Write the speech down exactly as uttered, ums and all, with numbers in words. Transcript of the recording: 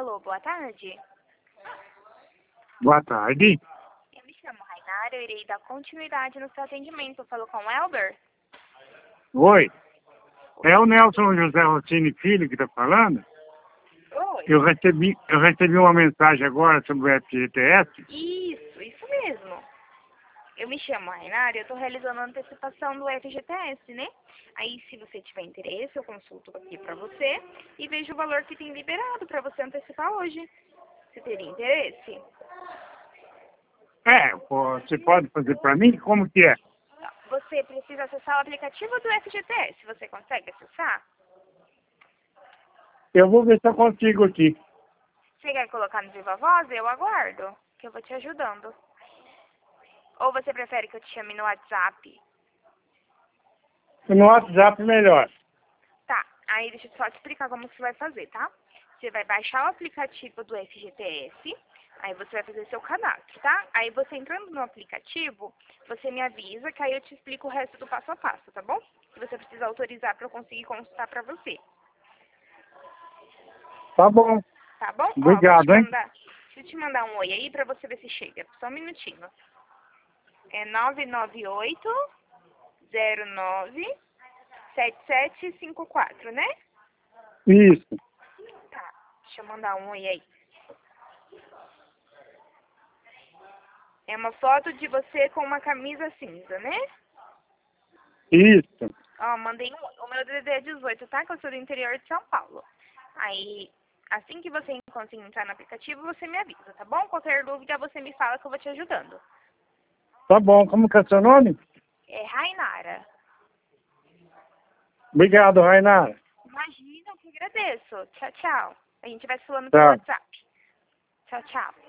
Alô, boa tarde. Boa tarde. Eu me chamo Rainara, eu irei dar continuidade no seu atendimento. Eu falo com o Elber? Oi. É o Nelson José Rossini Filho que está falando? Oi. Eu recebi, eu recebi uma mensagem agora sobre o F G T S. Isso, isso mesmo. Eu me chamo Rainara e eu estou realizando a antecipação do F G T S, né? Aí, se você tiver interesse, eu consulto aqui para você e vejo o valor que tem liberado para você antecipar hoje. Você teria interesse? É, pô, você pode fazer para mim? Como que é? Você precisa acessar o aplicativo do F G T S. Você consegue acessar? Eu vou ver se eu consigo aqui. Você quer colocar no Viva Voz? Eu aguardo, que eu vou te ajudando. Ou você prefere que eu te chame no WhatsApp? No WhatsApp melhor. Tá, aí deixa eu só te explicar como você vai fazer, tá? Você vai baixar o aplicativo do F G T S, aí você vai fazer seu cadastro, tá? Aí você entrando no aplicativo, você me avisa que aí eu te explico o resto do passo a passo, tá bom? Que você precisa autorizar para eu conseguir consultar para você. Tá bom. Tá bom? Obrigado, Ó, vou te hein? mandar, deixa eu te mandar um oi aí pra você ver se chega. Só um minutinho. É nove nove oito, zero nove, sete sete cinco quatro, né? Isso. Tá, deixa eu mandar um oi aí. É uma foto de você com uma camisa cinza, né? Isso. Ó, mandei um, o meu D D D é dezoito, tá? Que eu sou do interior de São Paulo. Aí, assim que você conseguir entrar no aplicativo, você me avisa, tá bom? Qualquer dúvida, você me fala que eu vou te ajudando. Tá bom. Como que é seu nome? É Rainara. Obrigado, Rainara. Imagina, eu que agradeço. Tchau, tchau. A gente vai se falando pelo Tchau. WhatsApp. Tchau, tchau.